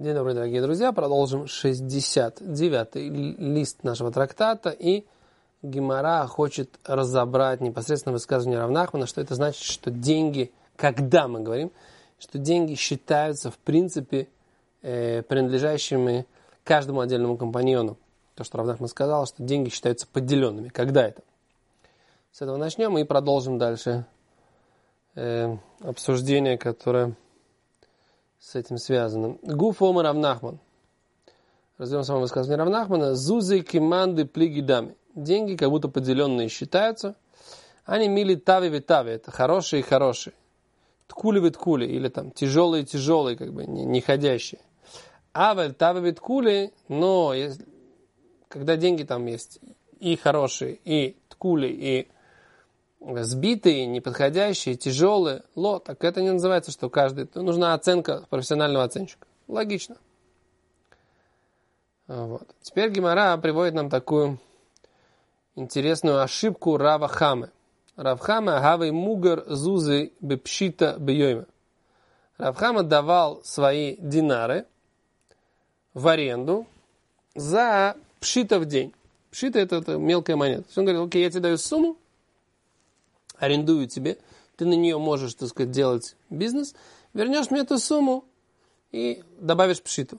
День добрый, дорогие друзья. Продолжим 69-й лист нашего трактата. И Гемара хочет разобрать непосредственно высказывание Рав Нахмана, что это значит, что деньги, когда мы говорим, что деньги считаются в принципе принадлежащими каждому отдельному компаньону. То, что Рав Нахман сказал, что деньги считаются поделенными. Когда это? С этого начнем и продолжим дальше обсуждение, которое с этим связано. Гуф омар Рав Нахман. Разберем само высказывание Рав Нахмана. Зузы киманды плигидами. Деньги как будто поделенные считаются. Они мили тави витави. Это хорошие и хорошие. Ткули виткули. Или там тяжелые и тяжелые, как бы не ходящие. Авель тави виткули. Но когда деньги там есть и хорошие, и ткули, и сбитые, неподходящие, тяжелые, так это не называется, что каждый... Нужна оценка профессионального оценщика. Логично. Вот. Теперь Гемара приводит нам такую интересную ошибку Рава Хамы. Рав Хама гавей мугар зузы бепшита бейойма. Рав Хама давал свои динары в аренду за пшита в день. Пшита это мелкая монета. Он говорит, окей, я тебе даю сумму, арендую тебе, ты на нее можешь, так сказать, делать бизнес, вернешь мне эту сумму и добавишь пшиту.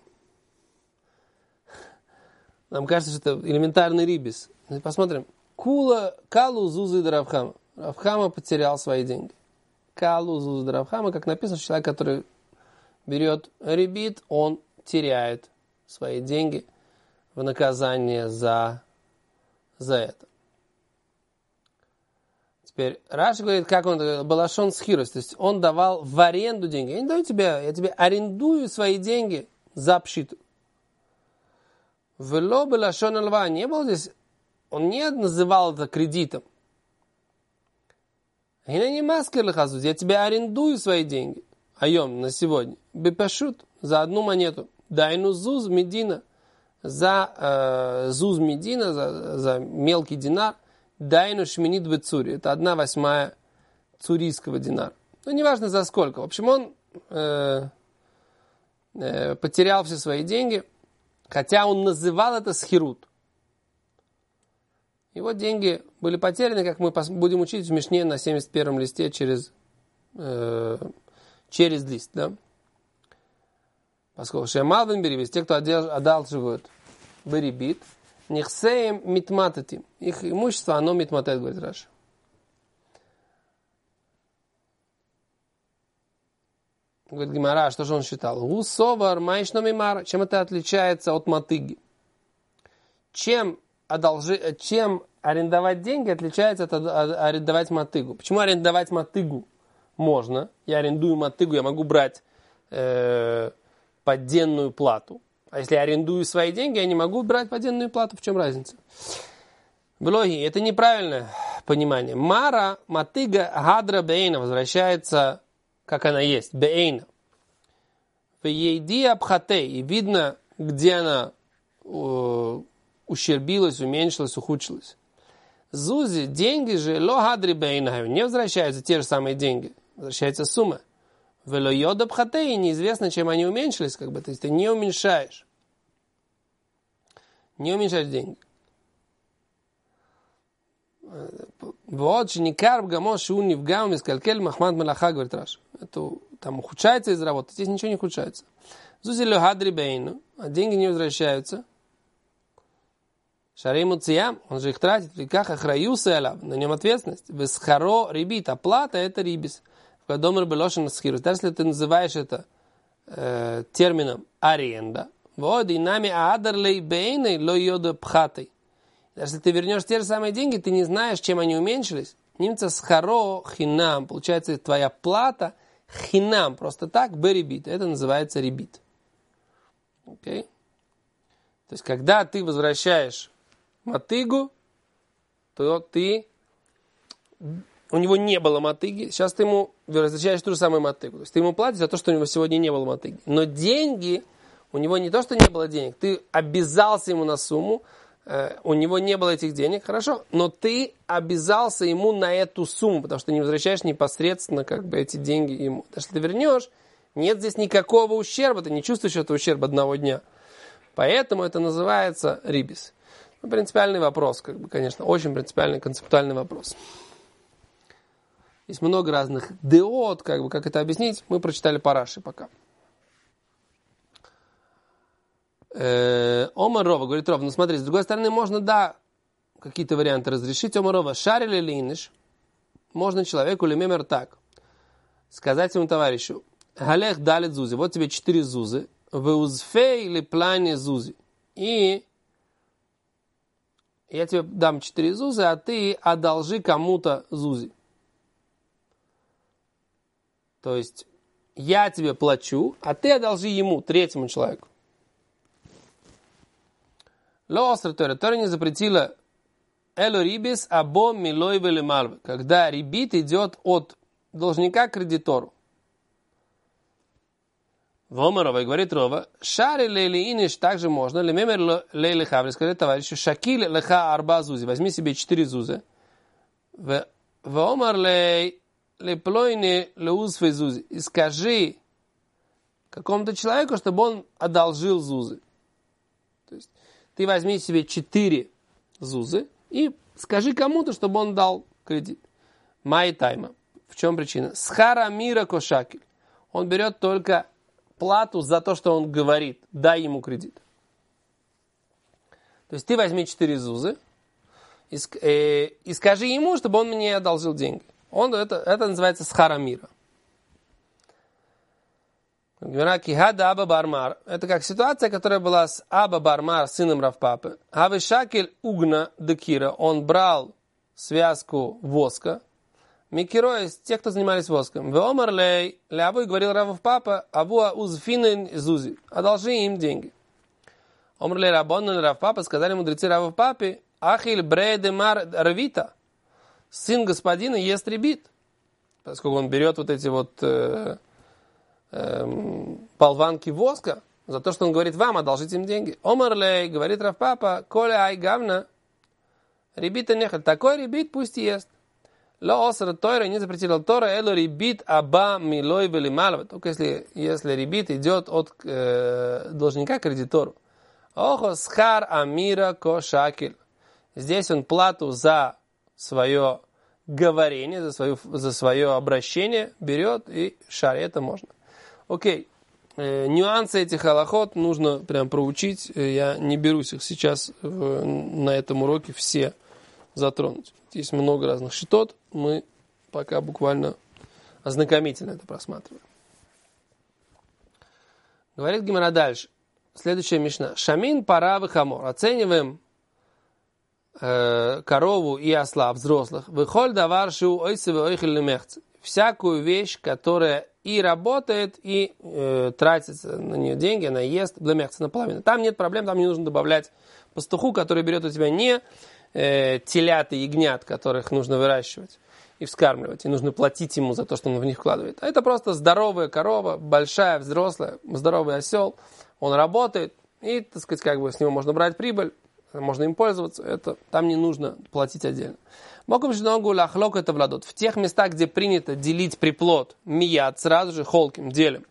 Нам кажется, что это элементарный рибис. Посмотрим. Калу зузы да Рав-Хама. Рав-Хама потерял свои деньги. Калу зузы да Рав-Хама, как написано, человек, который берет ребит, он теряет свои деньги в наказание за это. Теперь Раши говорит, как он балашон схирус, то есть он давал в аренду деньги. Я не даю тебе, я тебе арендую свои деньги за пшиту. Вело балашон алва, не было здесь, он не называл это кредитом. Я не маскер лихазуз, я тебе арендую свои деньги. Айом, на сегодня. Бепашут, за одну монету. Дайну зуз медина, за зуз медина, за мелкий динар. Дайну шминит бецури. Это 1/8 цурийского динара. Ну, неважно за сколько. В общем, он потерял все свои деньги, хотя он называл это схирут. Его деньги были потеряны, как мы будем учить в Мишне на 71-м листе через лист. Да? Поскольку шемал бен берибит, те, кто одалживают берибит, нихсеем митмататим. Их имущество, оно митматет, говорит Раши. Говорит Гемара, что же он считал? Гусовар майшно мимар. Чем это отличается от мотыги? Чем арендовать деньги отличается от арендовать мотыгу? Почему арендовать мотыгу можно? Я арендую мотыгу, я могу брать подденную плату. А если я арендую свои деньги, я не могу брать подденную плату. В чем разница? В логике это неправильное понимание. Мара, мотыга, гадра, бейна возвращается, как она есть. Бейна. В ейди абхатей. И видно, где она ущербилась, уменьшилась, ухудшилась. Зузи, деньги же, ло гадри бейна, не возвращаются те же самые деньги. Возвращается сумма. Вело йода абхатей, неизвестно, чем они уменьшились, как бы, то есть ты не уменьшаешь. Не уменьшаешь деньги. Вот, шеникарб гамош шуни в гам искалькель махмад мелаха, говорит Раш. Это там ухудшается из работы, здесь ничего не ухудшается. Зузи ло гадри бейну, а деньги не возвращаются. Шарей муциям, он же их тратит, веках ахраюса элав, на нем ответственность. Весхаро рибит, оплата это рибис. Даже если ты называешь это термином аренда, вот и нами адарлей бейной ло йода пхатой. Если ты вернешь те же самые деньги, ты не знаешь, чем они уменьшились. Немца схаро хинам, получается твоя плата хинам, просто так берибит. Это называется рибит. Okay? То есть, когда ты возвращаешь мотыгу, то у него не было мотыги, сейчас ты ему возвращаешь ту же самую мотыгу. То есть ты ему платишь за то, что у него сегодня не было мотыги. Но деньги, у него не то, что не было денег, ты обязался ему на сумму, у него не было этих денег, хорошо, но ты обязался ему на эту сумму, потому что ты не возвращаешь непосредственно как бы эти деньги ему. Если ты вернешь, Нет здесь никакого ущерба, ты не чувствуешь этого ущерба одного дня. Поэтому это называется рибис. Принципиальный вопрос, конечно, очень принципиальный, концептуальный вопрос. Есть много разных деот, как это объяснить. Мы прочитали по Раши пока. Омар Рова, говорит Рова, смотри, с другой стороны, можно, какие-то варианты разрешить. Омар Рова, шарили линиш, можно человеку лемемер так, сказать ему товарищу, галех далит зузи, вот тебе 4 зузы, веузфей или плане зузи, и я тебе дам 4 зузы, а ты одолжи кому-то зузи. То есть, я тебе плачу, а ты одолжи ему, третьему человеку. Тора не запретила эло рибис або милой вели мальвы, когда рибит идет от должника к кредитору. Вомарова, и говорит Рова, шари лейли иниш также можно, лемемер лейли хаври, сказать товарищу, шакиль леха арба зузи, возьми себе 4 зузы. Вомар лей леплойни леузфей зузи, и скажи какому-то человеку, чтобы он одолжил зузы. То есть, ты возьми себе 4 зузы и скажи кому-то, чтобы он дал кредит. Май тайма. В чем причина? Схара мира кошакель. Он берет только плату за то, что он говорит. Дай ему кредит. То есть ты возьми 4 зузы и скажи ему, чтобы он мне одолжил деньги. Это называется схара мира. Это как ситуация, которая была с Аба Бармар, сыном Равпапы. Авы Шакель Угна Декира, он брал связку воска. Микиро из тех, кто занимались воском. Веомар лей, Ляву говорил Равпапа, Авуа узфинен зузи, одолжи им деньги. Омар лей Рабоннан Равпапа, сказали мудрецы Равпапе, Ахиль Брейдемар Равита, сын господина ест ребит. Поскольку он берет вот эти вот полванки воска, за то, что он говорит вам, одолжите им деньги. Омарлей, говорит Равпапа, коля ай гавна, ребита нехаль, такой ребит пусть ест. Ло осра тойра, не запретила Тора, эло ребит аба милой вели малва, только если ребит идет от должника к кредитору. Охо схар амира ко шакель. Здесь он плату за свое говорение, за свое обращение берет и шаре, это можно. Окей, нюансы этих алахот нужно прям проучить. Я не берусь их сейчас на этом уроке все затронуть. Есть много разных шитот. Мы пока буквально ознакомительно это просматриваем. Говорит Гемара дальше. Следующая мишна. Шамин парав и хамор. Оцениваем корову и осла взрослых. Выхоль давар шу ойсеве ойхель лемехц. Всякую вещь, которая и работает, и тратится на нее деньги, она ест, блемехца наполовину. Там нет проблем, там не нужно добавлять пастуху, который берет у тебя не телят и ягнят, которых нужно выращивать и вскармливать, и нужно платить ему за то, что он в них вкладывает. А это просто здоровая корова, большая, взрослая, здоровый осел, он работает, и, так сказать, с него можно брать прибыль, можно им пользоваться, это там не нужно платить отдельно. В тех местах, где принято делить приплод, мияд, сразу же холким, делим.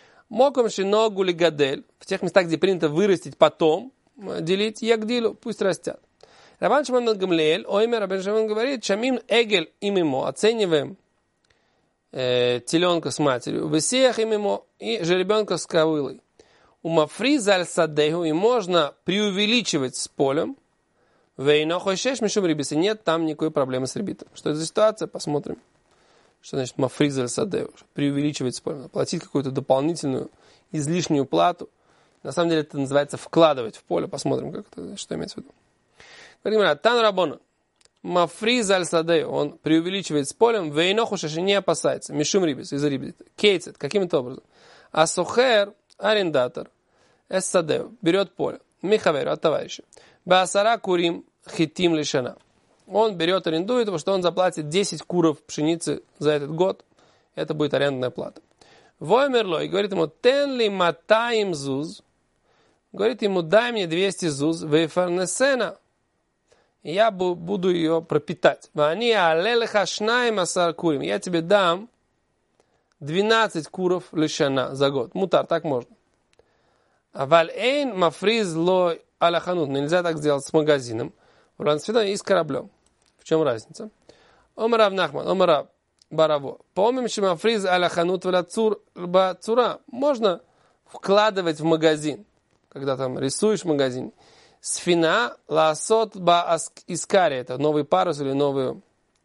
В тех местах, где принято вырастить потом, делить ягдилу, пусть растят. Рабан Шимон Гамлиэль, Оймер, Рабан Шимон говорит, шамим эгель имимо, оцениваем теленка с матерью, высеях имимо и жеребенка с ковылой. Умафри заль садейху, и можно преувеличивать с полем, вейно хойшеш мишум рибисы, нет там никакой проблемы с ребитом. Что это за ситуация? Посмотрим. Что значит мафри заль садейху? Преувеличивать с полем, платить какую-то дополнительную, излишнюю плату. На самом деле это называется вкладывать в поле. Посмотрим, как это, что имеется в виду. Тан Рабона. Мафри заль садейху, он преувеличивает с полем, вейно хойшеш, не опасается, мишум рибис, из-за рибита. Кейцет, каким-то образом. А сухер, арендатор, эссадеу, берет поле, михаверу, от товарища. Баасара курим хитим лишана. Он берет, арендует его, что он заплатит 10 куров пшеницы за этот год. Это будет арендная плата. Воймерло, и говорит ему, тен ли матаим зуз. Говорит ему, дай мне 200 зуз, вейфарнесена. И я буду ее пропитать. Вани алелеха шнаим асар курим. Я тебе дам 12 куров лишана за год. Мутар, так можно. А валь-эйн мафриз ло аляханут. Нельзя так сделать с магазином. И с кораблем. В чем разница? Омар Нахман, Омар Бараво. Помним, что мафриз аляханут бацура можно вкладывать в магазин. Когда там рисуешь в магазине. Сфина ласот ба искари. Это новый парус или новую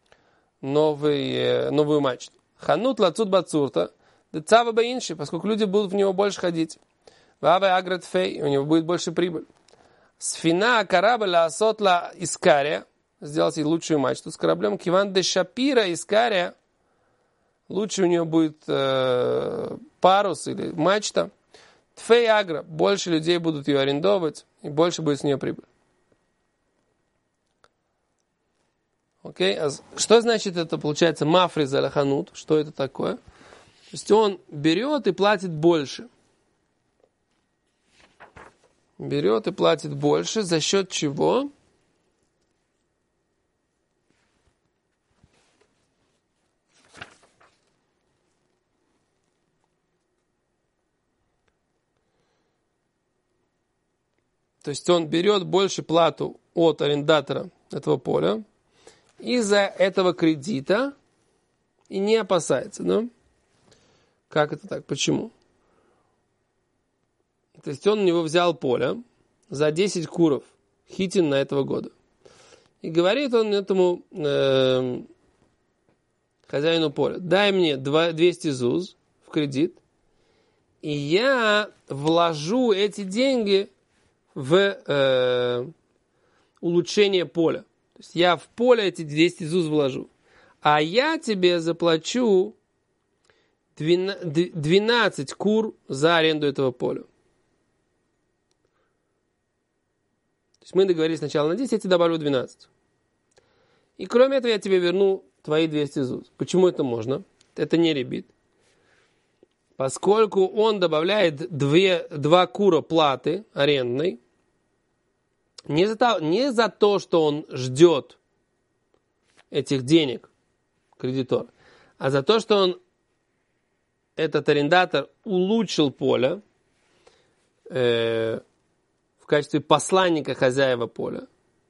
мачту. Ханут лацут бацурта. Децава баинши, поскольку люди будут в него больше ходить. Вава агрет фей, у него будет больше прибыль. Сфина корабль ласот ла искария. Сделать ей лучшую мачту с кораблем. Киван де шапира искария. Лучше у нее будет парус или мачта. Тфей агра. Больше людей будут ее арендовать. И больше будет с нее прибыль. Окей? Что значит это, получается, мафриз аляханут? Что это такое? То есть он берет и платит больше. Берет и платит больше. За счет чего? То есть он берет больше плату от арендатора этого поля из-за этого кредита и не опасается, да? Как это так? Почему? То есть он у него взял поле за 10 куров хитин на этого года. И говорит он этому хозяину поля: дай мне 200 зуз в кредит, и я вложу эти деньги в улучшение поля. То есть я в поле эти 200 зуз вложу. А я тебе заплачу 12 кур за аренду этого поля. То есть мы договорились сначала на 10, я тебе добавлю 12. И кроме этого я тебе верну твои 200 зуз. Почему это можно? Это не ребит. Поскольку он добавляет 2 кура платы арендной, не за то, что он ждет этих денег, кредитор, а за то, что этот арендатор улучшил поле в качестве посланника хозяина поля.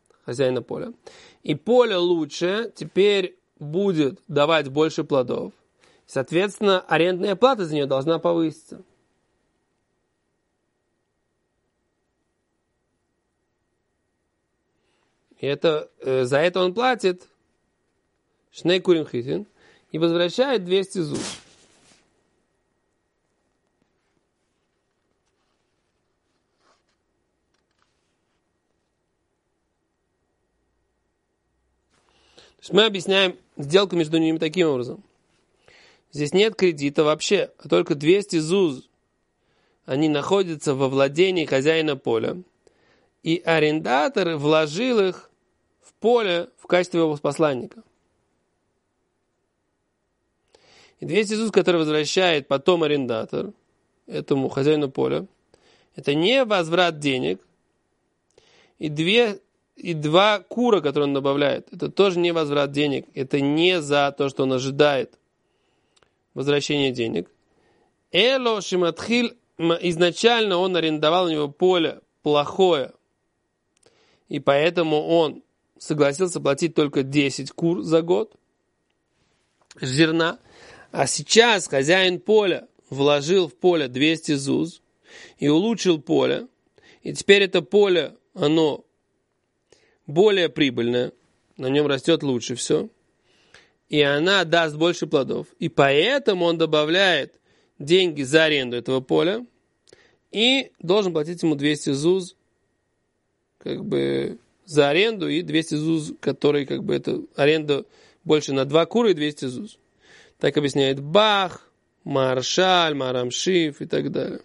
И поле лучше теперь будет давать больше плодов. Соответственно, арендная плата за нее должна повыситься. И за это он платит шней курим хитин и возвращает 200 зуз. То есть мы объясняем сделку между ними таким образом. Здесь нет кредита вообще, а только 200 зуз. Они находятся во владении хозяина поля. И арендатор вложил их в поле в качестве его посланника. И 200 зуз, которые возвращает потом арендатор этому хозяину поля, это не возврат денег. И 2 кура, которые он добавляет, это тоже не возврат денег. Это не за то, что он ожидает возвращения денег. Эло шиматхиль, изначально он арендовал у него поле плохое. И поэтому он согласился платить только 10 кур за год зерна. А сейчас хозяин поля вложил в поле 200 зуз и улучшил поле. И теперь это поле, оно более прибыльное, на нем растет лучше все. И она даст больше плодов. И поэтому он добавляет деньги за аренду этого поля и должен платить ему 200 зуз за аренду и 200 зуз, которые это аренда больше на 2 кура и 200 зуз. Так объясняет Бах, Маршаль, Марамшиф и так далее.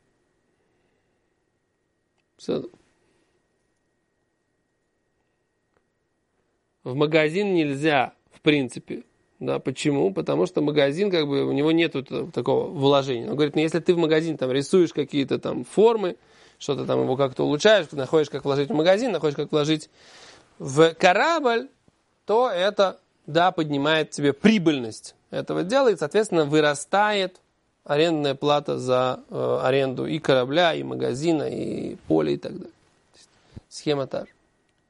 В магазин нельзя, в принципе. Да, почему? Потому что магазин, у него нет такого вложения. Он говорит, если ты в магазин рисуешь какие-то формы, что-то его как-то улучшаешь, находишь, как вложить в магазин, находишь, как вложить в корабль, то это, поднимает тебе прибыльность этого дела, и, соответственно, вырастает арендная плата за аренду и корабля, и магазина, и поля, и так далее. Схема та же.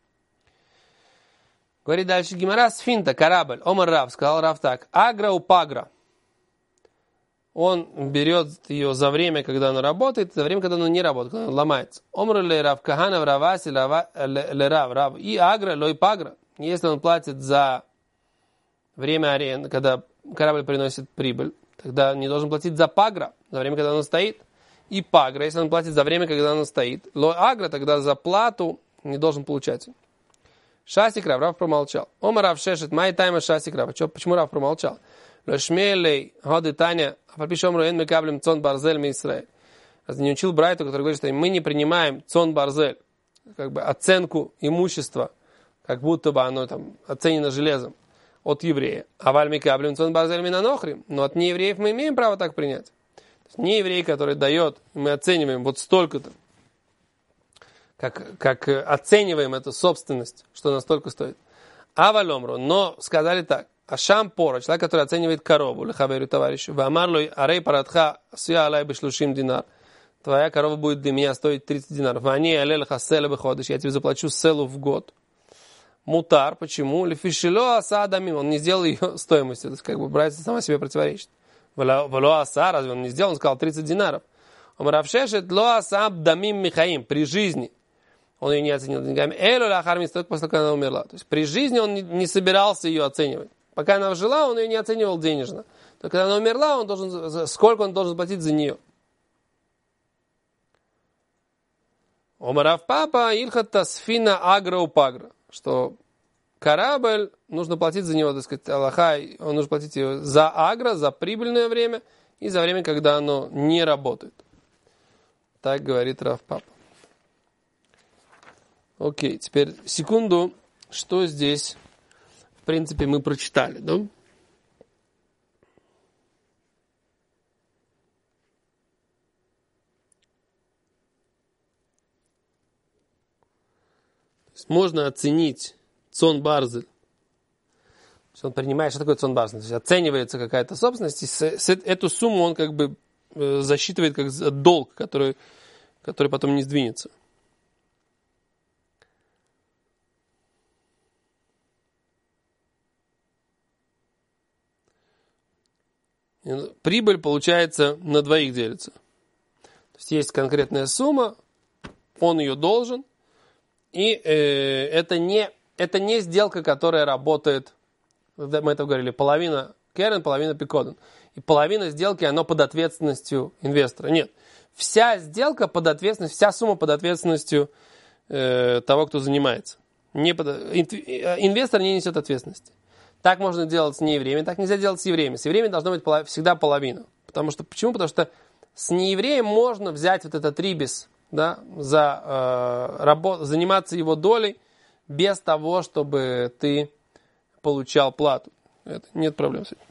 Говорит дальше Гемара, сфинта, корабль, омар Рав, сказал Рав так, агра у пагра. Он берет ее за время, когда она работает, за время, когда она не работает, когда она ломается. Омар ле Рав Кахана в Раваси ле Рав. И агра, лой пагра. Если он платит за время аренды, когда корабль приносит прибыль, тогда не должен платить за пагра, за время, когда он стоит. И пагра, если он платит за время, когда он стоит. Лой агра, тогда за плату не должен получать. Шасик Рав, Рав промолчал. Омар Рав шешет, май тайма Шасик Рав. Почему Рав промолчал? Лешмелей, ходы Таня, афальпишом руэн мы каблем цон барзель ми Исраэль. Разве не учил Брайту, который говорит, что мы не принимаем цон барзель, как бы оценку имущества, как будто бы оно там оценено железом от еврея. А валь ми каблем цон барзель ми нанохрим. Но от неевреев мы имеем право так принять. Не еврей, который дает, мы оцениваем вот столько-то, как оцениваем эту собственность, что настолько стоит. А валомру, но сказали так. Ашам пора, человек, который оценивает корову, лехаверю товарищу, вамарлой арей парадха суя алай бешлушим динар. Твоя корова будет для меня стоить 30 динаров. Вани алелха села выходишь, я тебе заплачу селу в год. Мутар, почему? Лефишило асадамим, он не сделал ее стоимостью, то есть как бы братья сама себе противоречит. Вало аса, разве он не сделал? Он сказал 30 динаров. Омравшешет ло асаб дамим михаим, при жизни. Он ее не оценил деньгами. Элю ляхармис, только после того, как она умерла. То есть при жизни он не собирался ее оценивать. Пока она жила, он ее не оценивал денежно. Но когда она умерла, сколько он должен платить за нее? Омарав папа илхат тасфина агра упагра. Что корабль, нужно платить за него, так сказать, Аллаха, он нужно платить ее за агро, за прибыльное время и за время, когда оно не работает. Так говорит Рав папа. Окей, теперь секунду, что здесь, в принципе, мы прочитали, да? Можно оценить цон барзель. Он принимает, что такое цон барзель. То есть оценивается какая-то собственность, и эту сумму он как бы засчитывает как долг, который потом не сдвинется. Прибыль, получается, на двоих делится. То есть конкретная сумма, он ее должен, и это не сделка, которая работает, мы это говорили, половина керен, половина пикоден. И половина сделки, она под ответственностью инвестора. Нет, вся сделка под ответственностью, вся сумма под ответственностью того, кто занимается. Инвестор не несет ответственности. Так можно делать с неевреями, так нельзя делать с евреями. С евреями должно быть всегда половина. Почему? Потому что с неевреем можно взять вот этот рибис, да, заниматься его долей без того, чтобы ты получал плату. Нет проблем с этим.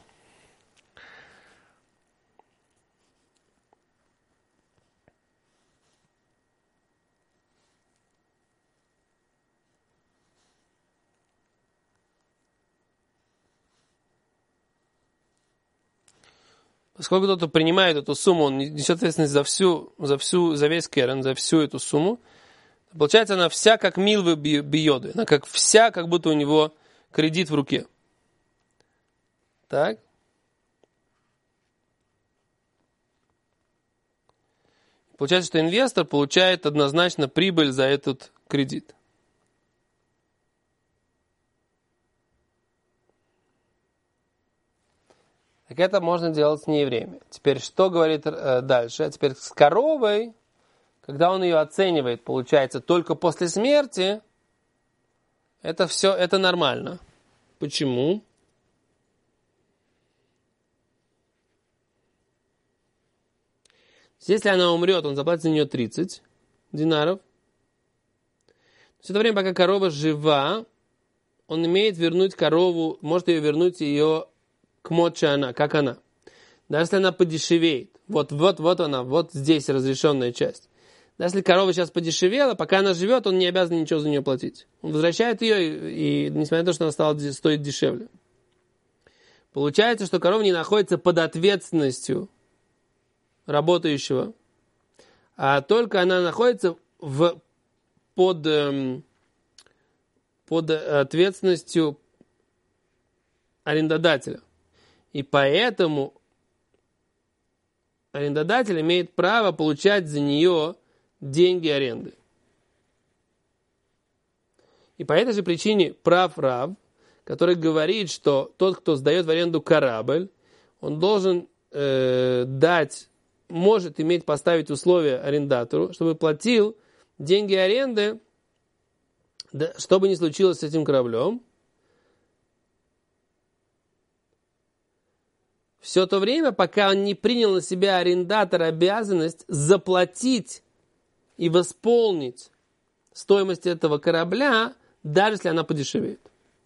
Поскольку кто-то принимает эту сумму, он несет ответственность за весь керен, за всю эту сумму, получается, она вся как милвы биоды, она как будто у него кредит в руке. Так? Получается, что инвестор получает однозначно прибыль за этот кредит. Так это можно делать с неевреями. Теперь что говорит дальше? А теперь с коровой, когда он ее оценивает, получается, только после смерти, это нормально. Почему? Если она умрет, он заплатит за нее 30 динаров. Все это время, пока корова жива, он имеет вернуть корову, может ее вернуть ее к мочана, как она. Даже если она подешевеет. Вот она, вот здесь разрешенная часть. Даже если корова сейчас подешевела, пока она живет, он не обязан ничего за нее платить. Он возвращает ее, и несмотря на то, что она стала стоить дешевле. Получается, что корова не находится под ответственностью работающего, а только она находится под ответственностью арендодателя. И поэтому арендодатель имеет право получать за нее деньги аренды. И по этой же причине прав Рав, который говорит, что тот, кто сдает в аренду корабль, он должен может иметь, поставить условия арендатору, чтобы платил деньги аренды, что бы ни случилось с этим кораблем, все то время, пока он не принял на себя арендатор обязанность заплатить и восполнить стоимость этого корабля, даже если она подешевеет.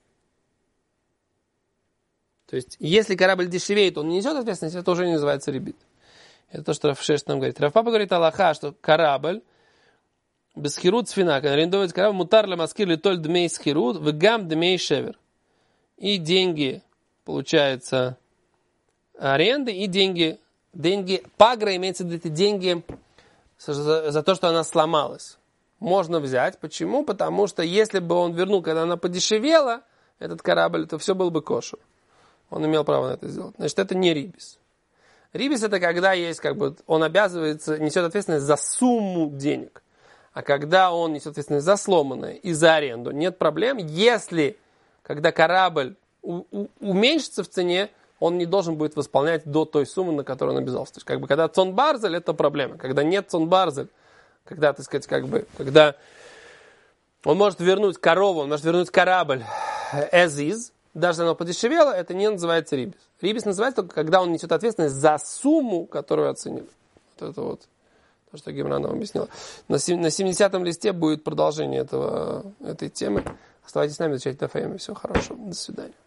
То есть, если корабль дешевеет, он не несет ответственность, это уже не называется ребит. Это то, что Рав Шеш нам говорит. Рав Папа говорит алаха, что корабль, без хирут сфина, когда арендуется корабль, мутар ля маскир ли толь дмей схирут, вегам дмей шевер. И деньги, получается, аренды, и деньги пагра, имеется в виду деньги за то, что она сломалась. Можно взять. Почему? Потому что если бы он вернул, когда она подешевела, этот корабль, то все было бы кошер. Он имел право на это сделать. Значит, это не рибис. Рибис это когда есть, он обязывается, несет ответственность за сумму денег. А когда он несет ответственность за сломанное и за аренду, нет проблем. Если, когда корабль уменьшится в цене, он не должен будет восполнять до той суммы, на которую он обязался. То есть, когда цон барзель, это проблема. Когда нет цон барзель, когда, так сказать, когда он может вернуть корову, он может вернуть корабль as is, даже если оно подешевело, это не называется рибис. Рибис называется только, когда он несет ответственность за сумму, которую оценили. Вот это вот то, что Гемара нам объяснила. На 70-м листе будет продолжение этой темы. Оставайтесь с нами, изучайте Даф Йоми. Всего хорошего. До свидания.